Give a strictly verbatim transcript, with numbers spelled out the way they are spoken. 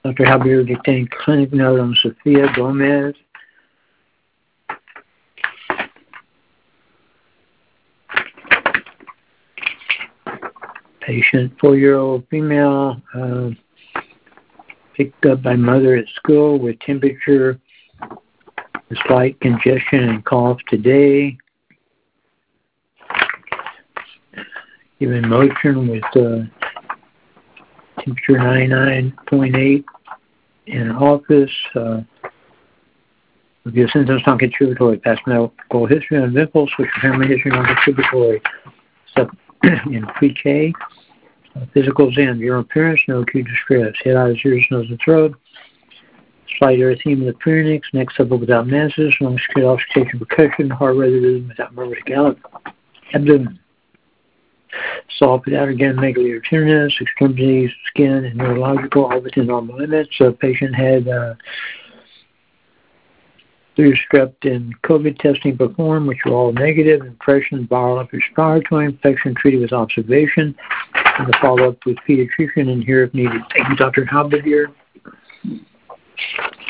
Doctor Javier detained clinic note on Sophia Gomez. Patient, four-year-old female, uh, picked up by mother at school with temperature, slight congestion and cough today. Given motion with uh, temperature ninety-nine point eight in office. Uh, review symptoms non-contributory, past medical history, uneventful, social family history, non-contributory. Stuff in pre-K. Uh, physical exam, general appearance, no acute distress. Head, eyes, ears, nose, and throat. Slight erythema of the pharynx, neck supple without masses, lung security, auscultation, percussion, heart rate rhythm without murmurs, gallop, abdomen. Soft without again megaly or tenderness, extremities, skin, and neurological, all within normal limits. So patient had uh, three strep and COVID testing performed, which were all negative. Impression, viral, respiratory infection treated with observation. And to follow up with pediatrician and here if needed. Thank you, Doctor Halberdier.